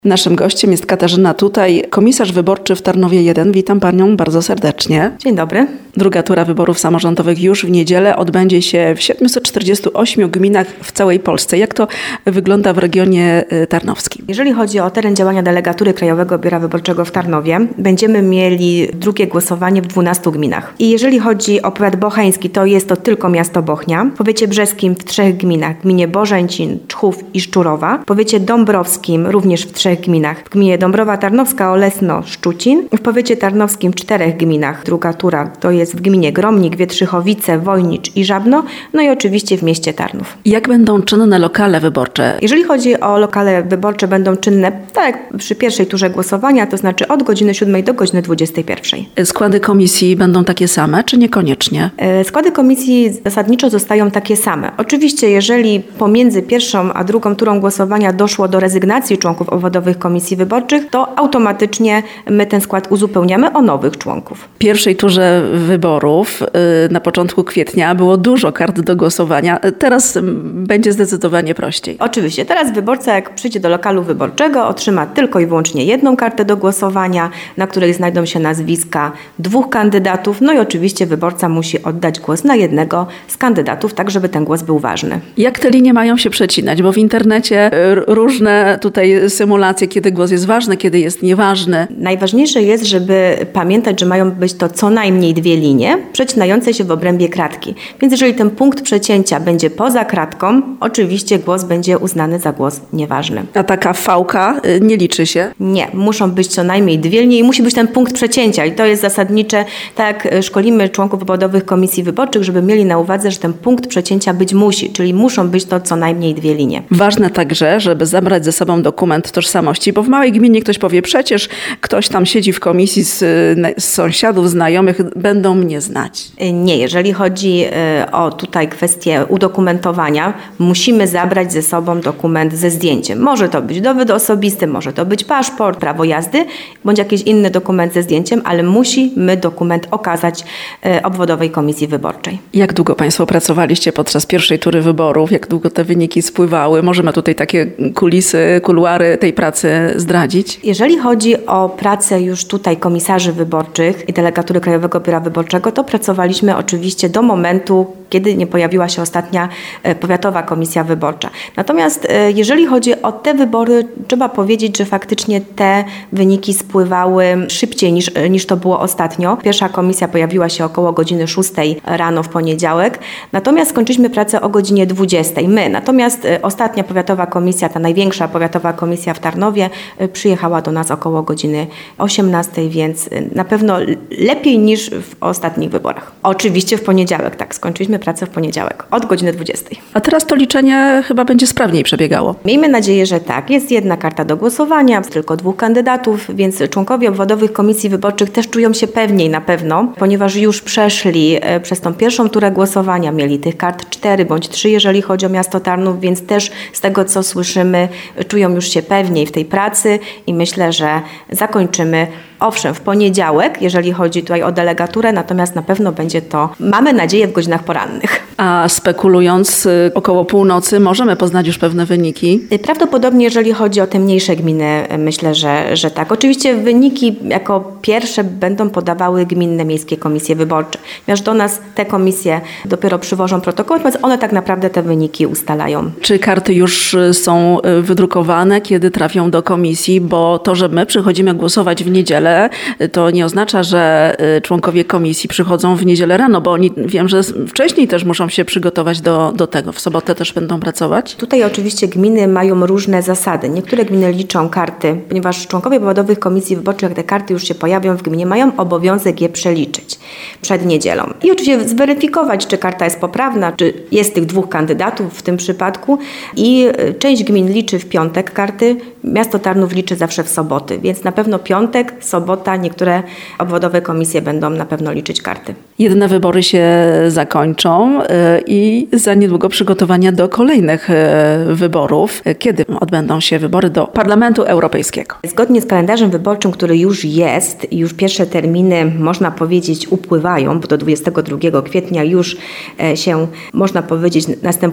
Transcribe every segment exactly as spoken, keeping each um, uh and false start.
Naszym gościem jest Katarzyna Tutaj, komisarz wyborczy w Tarnowie jeden. Witam Panią bardzo serdecznie. Dzień dobry. Druga tura wyborów samorządowych już w niedzielę odbędzie się w siedmiuset czterdziestu ośmiu gminach w całej Polsce. Jak to wygląda w regionie tarnowskim? Jeżeli chodzi o teren działania delegatury Krajowego Biura Wyborczego w Tarnowie, będziemy mieli drugie głosowanie w dwunastu gminach. I jeżeli chodzi o powiat bocheński, to jest to tylko miasto Bochnia. W powiecie brzeskim w trzech gminach, w gminie Bożęcin, Czchów i Szczurowa. W powiecie dąbrowskim również w trzech gminach. W gminie Dąbrowa Tarnowska, Olesno, Szczucin. W powiecie tarnowskim w czterech gminach. Druga tura to jest w gminie Gromnik, Wietrzychowice, Wojnicz i Żabno. No i oczywiście w mieście Tarnów. Jak będą czynne lokale wyborcze? Jeżeli chodzi o lokale wyborcze, będą czynne tak jak przy pierwszej turze głosowania, to znaczy od godziny siódmej do godziny dwudziestej pierwszej. Składy komisji będą takie same, czy niekoniecznie? Składy komisji zasadniczo zostają takie same. Oczywiście, jeżeli pomiędzy pierwszą a drugą turą głosowania doszło do rezygnacji członków obwodowych komisji wyborczych, to automatycznie my ten skład uzupełniamy o nowych członków. W pierwszej turze wyborów na początku kwietnia było dużo kart do głosowania. Teraz będzie zdecydowanie prościej. Oczywiście. Teraz wyborca, jak przyjdzie do lokalu wyborczego, otrzyma tylko i wyłącznie jedną kartę do głosowania, na której znajdą się nazwiska dwóch kandydatów. No i oczywiście wyborca musi oddać głos na jednego z kandydatów, tak żeby ten głos był ważny. Jak te linie mają się przecinać? Bo w internecie różne tutaj symulacje, kiedy głos jest ważny, kiedy jest nieważny. Najważniejsze jest, żeby pamiętać, że mają być to co najmniej dwie linie przecinające się w obrębie kratki. Więc jeżeli ten punkt przecięcia będzie poza kratką, oczywiście głos będzie uznany za głos nieważny. A taka fałka nie liczy się? Nie, muszą być co najmniej dwie linie i musi być ten punkt przecięcia. I to jest zasadnicze, tak jak szkolimy członków obwodowych komisji wyborczych, żeby mieli na uwadze, że ten punkt przecięcia być musi, czyli muszą być to co najmniej dwie linie. Ważne także, żeby zabrać ze sobą dokument tożsamości, bo w małej gminie ktoś powie, przecież ktoś tam siedzi w komisji z, z sąsiadów, znajomych, będą mnie znać. Nie, jeżeli chodzi o tutaj kwestię udokumentowania, musimy zabrać ze sobą dokument ze zdjęciem. Może to być dowód osobisty, może to być paszport, prawo jazdy, bądź jakiś inny dokument ze zdjęciem, ale musimy dokument okazać obwodowej komisji wyborczej. Jak długo Państwo pracowaliście podczas pierwszej tury wyborów? Jak długo te wyniki spływały? Możemy tutaj takie kulisy, kuluary tej pracy zdradzić? Jeżeli chodzi o pracę już tutaj komisarzy wyborczych i delegatury Krajowego Biura Wyborczego, to pracowaliśmy oczywiście do momentu, kiedy nie pojawiła się ostatnia powiatowa komisja wyborcza. Natomiast jeżeli chodzi o te wybory, trzeba powiedzieć, że faktycznie te wyniki spływały szybciej niż, niż to było ostatnio. Pierwsza komisja pojawiła się około godziny szóstej rano w poniedziałek, natomiast skończyliśmy pracę o godzinie dwudziestej. My. Natomiast ostatnia powiatowa komisja, ta największa powiatowa komisja w Tarnowie przyjechała do nas około godziny osiemnastej, więc na pewno lepiej niż w ostatnich wyborach. Oczywiście w poniedziałek, tak, skończyliśmy pracę w poniedziałek od godziny dwudziestej. A teraz to liczenie chyba będzie sprawniej przebiegało. Miejmy nadzieję, że tak. Jest jedna karta do głosowania, tylko dwóch kandydatów, więc członkowie obwodowych komisji wyborczych też czują się pewniej na pewno, ponieważ już przeszli przez tą pierwszą turę głosowania, mieli tych kart cztery bądź trzy, jeżeli chodzi o miasto Tarnów, więc też z tego, co słyszymy, czują już się pewniej w tej pracy i myślę, że zakończymy owszem, w poniedziałek, jeżeli chodzi tutaj o delegaturę, natomiast na pewno będzie to, mamy nadzieję, w godzinach porannych. A spekulując, około północy możemy poznać już pewne wyniki? Prawdopodobnie, jeżeli chodzi o te mniejsze gminy, myślę, że, że tak. Oczywiście wyniki jako pierwsze będą podawały gminne miejskie komisje wyborcze. Ponieważ do nas te komisje dopiero przywożą protokół, więc one tak naprawdę te wyniki ustalają. Czy karty już są wydrukowane, kiedy trafią do komisji? Bo to, że my przychodzimy głosować w niedzielę, to nie oznacza, że członkowie komisji przychodzą w niedzielę rano, bo oni wiem, że wcześniej też muszą się przygotować do, do tego. W sobotę też będą pracować? Tutaj oczywiście gminy mają różne zasady. Niektóre gminy liczą karty, ponieważ członkowie obwodowych komisji wyborczych, jak te karty już się pojawią w gminie, mają obowiązek je przeliczyć przed niedzielą. I oczywiście zweryfikować, czy karta jest poprawna, czy jest tych dwóch kandydatów w tym przypadku. I część gmin liczy w piątek karty, miasto Tarnów liczy zawsze w soboty, więc na pewno piątek, sobota, niektóre obwodowe komisje będą na pewno liczyć karty. Jedne wybory się zakończą i za niedługo przygotowania do kolejnych wyborów. Kiedy odbędą się wybory do Parlamentu Europejskiego? Zgodnie z kalendarzem wyborczym, który już jest i już pierwsze terminy, można powiedzieć, upływają, bo do dwudziestego drugiego kwietnia już się, można powiedzieć, następuje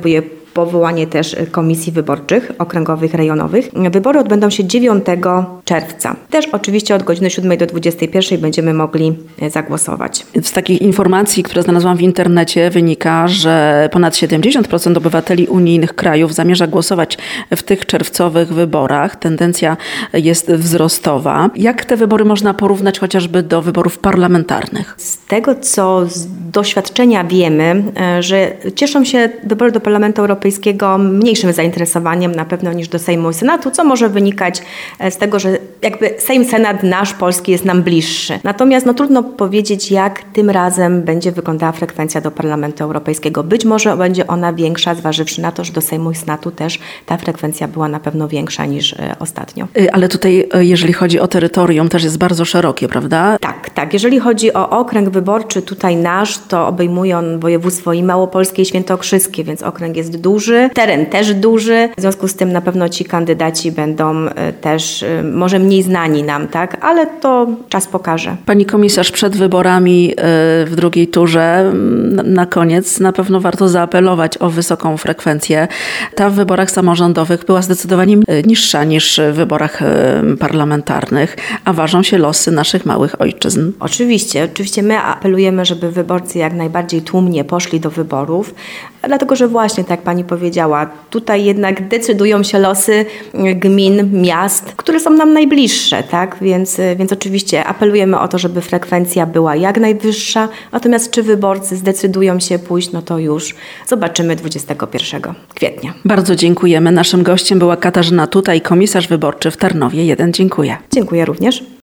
powołanie też komisji wyborczych, okręgowych, rejonowych. Wybory odbędą się dziewiątego czerwca. Też oczywiście od godziny siódmej do dwudziestej pierwszej będziemy mogli zagłosować. Z takich informacji, które znalazłam w internecie, wynika, że ponad siedemdziesiąt procent obywateli unijnych krajów zamierza głosować w tych czerwcowych wyborach. Tendencja jest wzrostowa. Jak te wybory można porównać chociażby do wyborów parlamentarnych? Z tego, co z doświadczenia wiemy, że cieszą się wybory do Parlamentu Europejskiego mniejszym zainteresowaniem na pewno niż do Sejmu i Senatu, co może wynikać z tego, że jakby Sejm, Senat nasz polski jest nam bliższy. Natomiast no, trudno powiedzieć, jak tym razem będzie wyglądała frekwencja do Parlamentu Europejskiego. Być może będzie ona większa, zważywszy na to, że do Sejmu i Senatu też ta frekwencja była na pewno większa niż ostatnio. Ale tutaj, jeżeli chodzi o terytorium, też jest bardzo szerokie, prawda? Tak, tak. Jeżeli chodzi o okręg wyborczy tutaj nasz, to obejmuje on województwo i małopolskie, i świętokrzyskie, więc okręg jest duży, teren też duży. W związku z tym na pewno ci kandydaci będą też może mniej znani nam, tak? Ale to czas pokaże. Pani komisarz, przed wyborami w drugiej turze na koniec na pewno warto zaapelować o wysoką frekwencję. Ta w wyborach samorządowych była zdecydowanie niższa niż w wyborach parlamentarnych, a ważą się losy naszych małych ojczyzn. Oczywiście, oczywiście my apelujemy, żeby wyborcy jak najbardziej tłumnie poszli do wyborów, dlatego że właśnie, tak jak pani powiedziała, tutaj jednak decydują się losy gmin, miast, które są nam najbliższe, tak? Więc, więc oczywiście apelujemy o to, żeby frekwencja była jak najwyższa, natomiast czy wyborcy zdecydują się pójść, no to już zobaczymy dwudziestego pierwszego kwietnia. Bardzo dziękujemy. Naszym gościem była Katarzyna Tutaj, komisarz wyborczy w Tarnowie jeden. Dziękuję. Dziękuję również.